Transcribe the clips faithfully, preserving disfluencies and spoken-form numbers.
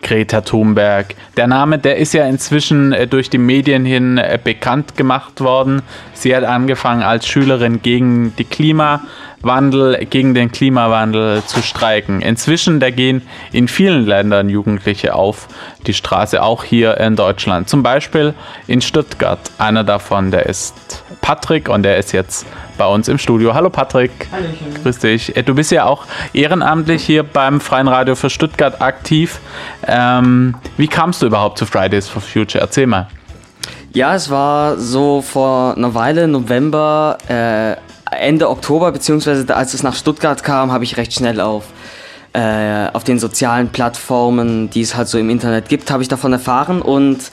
Greta Thunberg. Der Name, der ist ja inzwischen äh, durch die Medien hin äh, bekannt gemacht worden. Sie hat angefangen als Schülerin gegen die Klimawandel, gegen den Klimawandel zu streiken. Inzwischen, da gehen in vielen Ländern Jugendliche auf die Straße, auch hier in Deutschland. Zum Beispiel in Stuttgart. Einer davon, der ist Patrick und der ist jetzt bei uns im Studio. Hallo Patrick. Hallöchen. Grüß dich. Du bist ja auch ehrenamtlich hier beim Freien Radio für Stuttgart aktiv. Ähm, wie kamst du überhaupt zu Fridays for Future? Erzähl mal. Ja, es war so vor einer Weile, November, äh, Ende Oktober, beziehungsweise als es nach Stuttgart kam, habe ich recht schnell auf, äh, auf den sozialen Plattformen, die es halt so im Internet gibt, habe ich davon erfahren und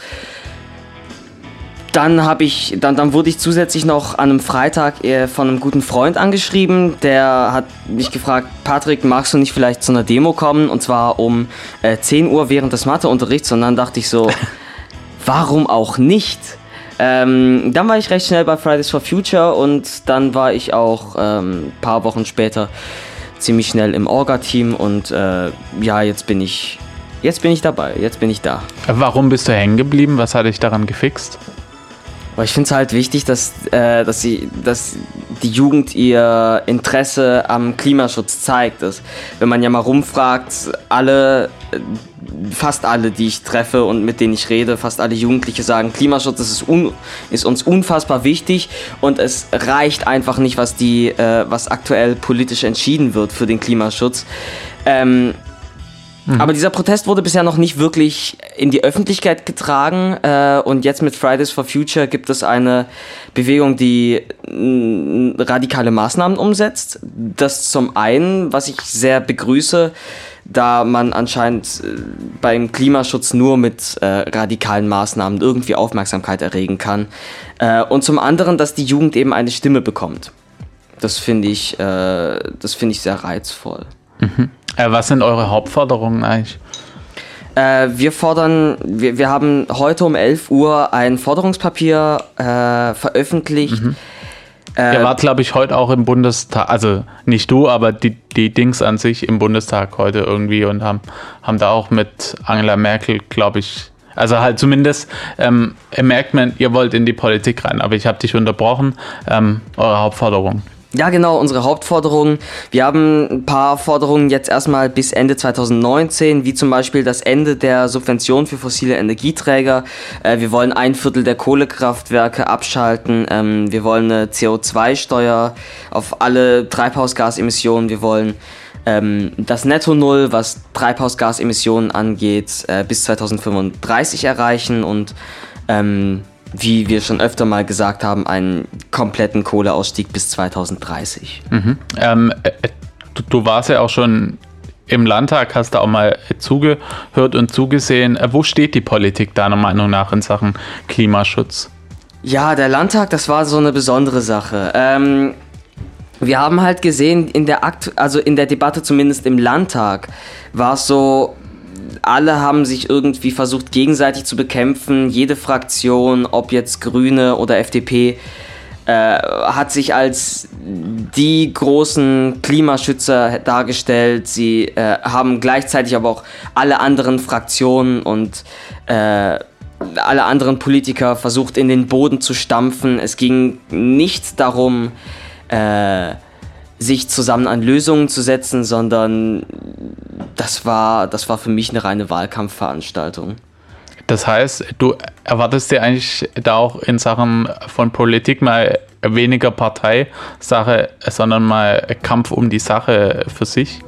Dann habe ich, dann, dann wurde ich zusätzlich noch an einem Freitag äh, von einem guten Freund angeschrieben. Der hat mich gefragt, Patrick, magst du nicht vielleicht zu einer Demo kommen? Und zwar um äh, zehn Uhr während des Matheunterrichts. Und dann dachte ich so, warum auch nicht? Ähm, dann war ich recht schnell bei Fridays for Future und dann war ich auch ein ähm, paar Wochen später ziemlich schnell im Orga-Team. Und äh, ja, jetzt bin ich, jetzt bin ich dabei, jetzt bin ich da. Warum bist du hängen geblieben? Was hat dich daran gefixt? Aber ich finde es halt wichtig, dass, äh, dass, sie, dass die Jugend ihr Interesse am Klimaschutz zeigt. Dass, wenn man ja mal rumfragt, alle, fast alle, die ich treffe und mit denen ich rede, fast alle Jugendliche sagen, Klimaschutz ist, un, ist uns unfassbar wichtig und es reicht einfach nicht, was, die, äh, was aktuell politisch entschieden wird für den Klimaschutz. Ähm, Mhm. Aber dieser Protest wurde bisher noch nicht wirklich in die Öffentlichkeit getragen äh, und jetzt mit Fridays for Future gibt es eine Bewegung, die n, radikale Maßnahmen umsetzt. Das zum einen, was ich sehr begrüße, da man anscheinend äh, beim Klimaschutz nur mit äh, radikalen Maßnahmen irgendwie Aufmerksamkeit erregen kann. Äh, und zum anderen, dass die Jugend eben eine Stimme bekommt. Das finde ich, äh, das finde ich sehr reizvoll. Mhm. Äh, was sind eure Hauptforderungen eigentlich? Äh, wir fordern, wir, wir haben heute um elf Uhr ein Forderungspapier äh, veröffentlicht. Mhm. Äh, Ihr wart, glaube ich, heute auch im Bundestag, also nicht du, aber die, die Dings an sich im Bundestag heute irgendwie und haben, haben da auch mit Angela Merkel, glaube ich, also halt zumindest ähm, merkt man, ihr wollt in die Politik rein, aber ich habe dich unterbrochen, ähm, eure Hauptforderung. Ja, genau, unsere Hauptforderungen. Wir haben ein paar Forderungen jetzt erstmal bis Ende zwanzig neunzehn, wie zum Beispiel das Ende der Subvention für fossile Energieträger. Äh, wir wollen ein Viertel der Kohlekraftwerke abschalten. Ähm, wir wollen eine C O zwei Steuer auf alle Treibhausgasemissionen. Wir wollen ähm, das Netto Null, was Treibhausgasemissionen angeht, äh, bis zwanzig fünfunddreißig erreichen und ähm, wie wir schon öfter mal gesagt haben, einen kompletten Kohleausstieg bis zwanzig dreißig. Mhm. Ähm, du, du warst ja auch schon im Landtag, hast da auch mal zugehört und zugesehen. Wo steht die Politik deiner Meinung nach in Sachen Klimaschutz? Ja, der Landtag, das war so eine besondere Sache. Ähm, wir haben halt gesehen, in der Akt- also in der Debatte zumindest im Landtag, war es so, alle haben sich irgendwie versucht, gegenseitig zu bekämpfen. Jede Fraktion, ob jetzt Grüne oder F D P, äh, hat sich als die großen Klimaschützer dargestellt. Sie äh, haben gleichzeitig aber auch alle anderen Fraktionen und äh, alle anderen Politiker versucht, in den Boden zu stampfen. Es ging nicht darum, äh, sich zusammen an Lösungen zu setzen, sondern das war, das war für mich eine reine Wahlkampfveranstaltung. Das heißt, du erwartest dir eigentlich da auch in Sachen von Politik mal weniger Parteisache, sondern mal Kampf um die Sache für sich?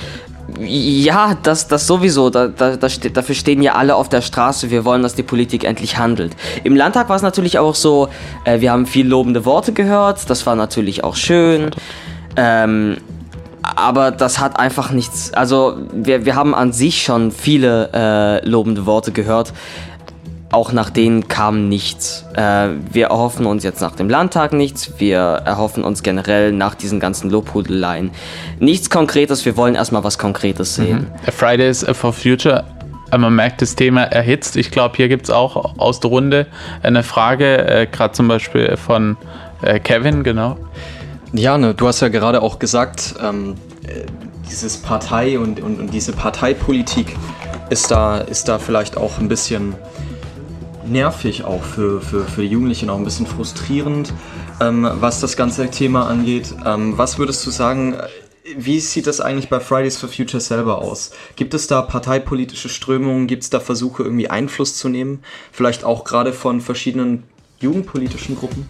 Ja, das, das sowieso. Da, da, da steht, dafür stehen ja alle auf der Straße. Wir wollen, dass die Politik endlich handelt. Im Landtag war es natürlich auch so, äh, wir haben viel lobende Worte gehört. Das war natürlich auch schön. Ähm, aber das hat einfach nichts, also wir, wir haben an sich schon viele äh, lobende Worte gehört, auch nach denen kam nichts. Äh, wir erhoffen uns jetzt nach dem Landtag nichts, wir erhoffen uns generell nach diesen ganzen Lobhudeleien nichts Konkretes, wir wollen erstmal was Konkretes sehen. Mhm. Fridays for Future, man merkt, das Thema erhitzt. Ich glaube, hier gibt es auch aus der Runde eine Frage, äh, gerade zum Beispiel von äh, Kevin, genau. Ja, ne, du hast ja gerade auch gesagt, ähm, dieses Partei und, und, und diese Parteipolitik, ist da, ist da vielleicht auch ein bisschen nervig auch für, für, für die Jugendlichen, auch ein bisschen frustrierend, ähm, was das ganze Thema angeht. Ähm, was würdest du sagen, wie sieht das eigentlich bei Fridays for Future selber aus? Gibt es da parteipolitische Strömungen? Gibt es da Versuche, irgendwie Einfluss zu nehmen? Vielleicht auch gerade von verschiedenen jugendpolitischen Gruppen?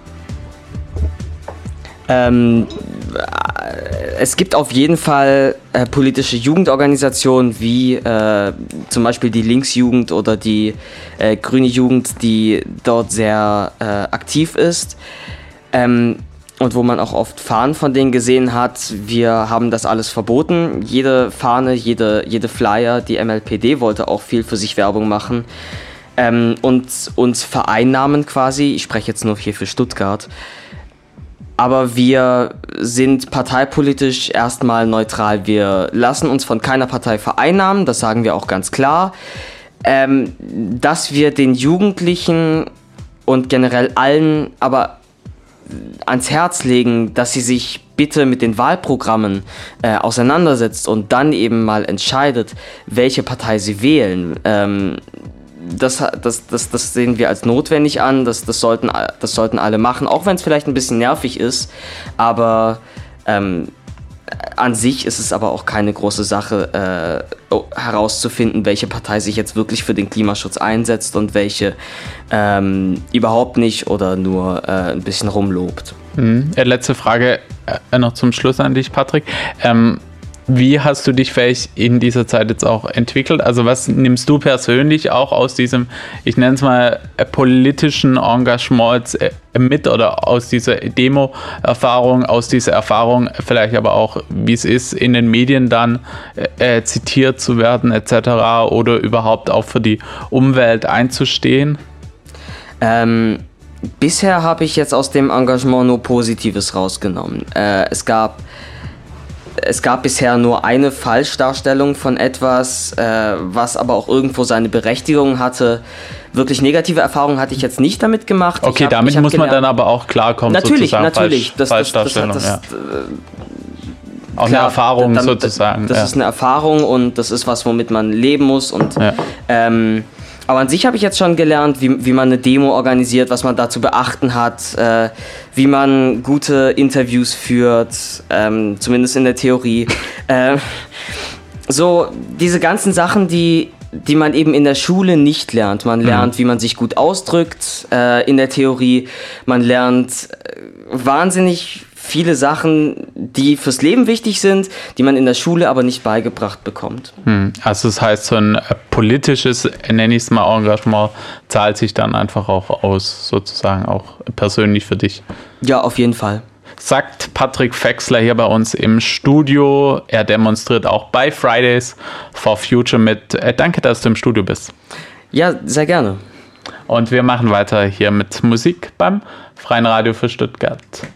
Ähm, es gibt auf jeden Fall äh, politische Jugendorganisationen wie äh, zum Beispiel die Linksjugend oder die äh, Grüne Jugend, die dort sehr äh, aktiv ist. Ähm, Und wo man auch oft Fahnen von denen gesehen hat. Wir haben das alles verboten. Jede Fahne, jede, jede Flyer, die M L P D wollte auch viel für sich Werbung machen. Ähm, und uns vereinnahmen quasi. Ich spreche jetzt nur hier für Stuttgart. Aber wir sind parteipolitisch erstmal neutral. Wir lassen uns von keiner Partei vereinnahmen. Das sagen wir auch ganz klar. Ähm, dass wir den Jugendlichen und generell allen aber ans Herz legen, dass sie sich bitte mit den Wahlprogrammen äh, auseinandersetzt und dann eben mal entscheidet, welche Partei sie wählen. Ähm, das, das, das, das sehen wir als notwendig an, das, das, sollten, das sollten alle machen, auch wenn es vielleicht ein bisschen nervig ist, aber ähm, an sich ist es aber auch keine große Sache, äh, herauszufinden, welche Partei sich jetzt wirklich für den Klimaschutz einsetzt und welche ähm, überhaupt nicht oder nur äh, ein bisschen rumlobt. Mhm. Letzte Frage äh, noch zum Schluss an dich, Patrick. Ähm, wie hast du dich vielleicht in dieser Zeit jetzt auch entwickelt? Also was nimmst du persönlich auch aus diesem, ich nenne es mal, politischen Engagement mit oder aus dieser Demo-Erfahrung, aus dieser Erfahrung vielleicht aber auch, wie es ist, in den Medien dann äh, zitiert zu werden et cetera oder überhaupt auch für die Umwelt einzustehen? Ähm, bisher habe ich jetzt aus dem Engagement nur Positives rausgenommen. Äh, es gab Es gab bisher nur eine Falschdarstellung von etwas, äh, was aber auch irgendwo seine Berechtigung hatte. Wirklich negative Erfahrungen hatte ich jetzt nicht damit gemacht. Okay, hab, damit muss gelernt, man dann aber auch klarkommen, natürlich, sozusagen. Natürlich, Falsch, Falschdarstellung, das, das, das, ja. Das, äh, auch klar, eine Erfahrung dann, sozusagen. Das ja. ist eine Erfahrung und das ist was, womit man leben muss. Und, ja. ähm, aber an sich habe ich jetzt schon gelernt, wie, wie man eine Demo organisiert, was man da zu beachten hat, äh, wie man gute Interviews führt, ähm, zumindest in der Theorie. äh, so diese ganzen Sachen, die, die man eben in der Schule nicht lernt. Man lernt, mhm. wie man sich gut ausdrückt äh, in der Theorie. Man lernt äh, wahnsinnig viele Sachen, die fürs Leben wichtig sind, die man in der Schule aber nicht beigebracht bekommt. Hm. Also das heißt, so ein politisches, nenne ich es mal, Engagement zahlt sich dann einfach auch aus, sozusagen auch persönlich für dich. Ja, auf jeden Fall. Sagt Patrick Fexler hier bei uns im Studio. Er demonstriert auch bei Fridays for Future mit. Äh, danke, dass du im Studio bist. Ja, sehr gerne. Und wir machen weiter hier mit Musik beim Freien Radio für Stuttgart.